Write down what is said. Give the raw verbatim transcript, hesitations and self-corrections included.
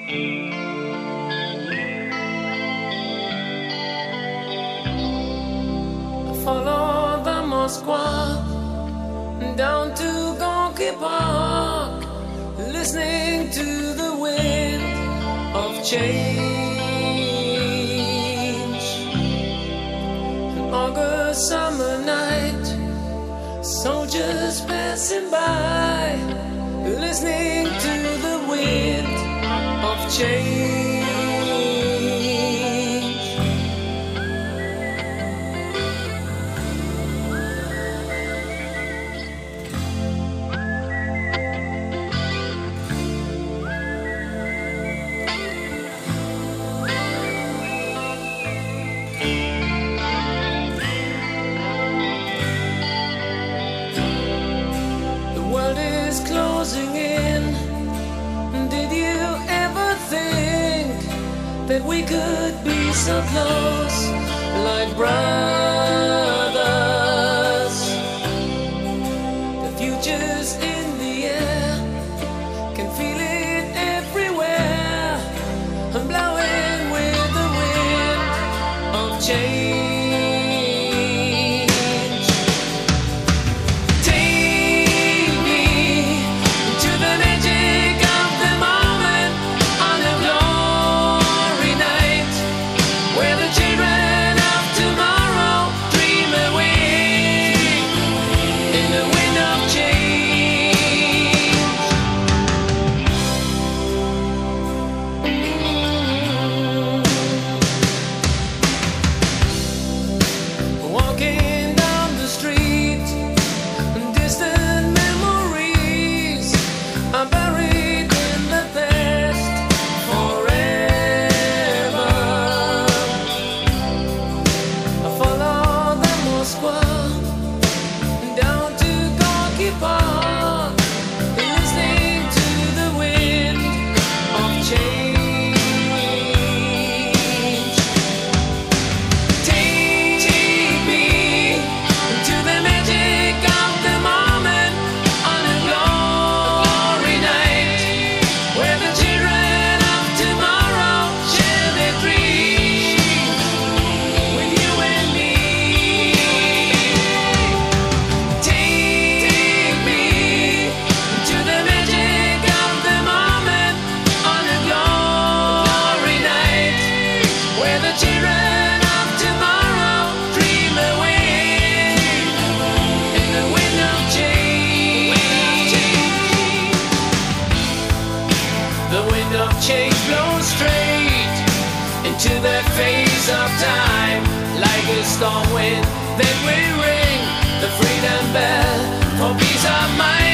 Follow the Moskva down to Gorky Park, listening to the wind of change. An August summer night, soldiers passing by, listening to the wind of change. Closing in. Did you ever think that we could be so close, like brothers? The future's in the air, can feel it everywhere. I'm blowing with the wind of change. Change blows straight into that phase of time, like a storm wind. Then we ring the freedom bell for peace of mind.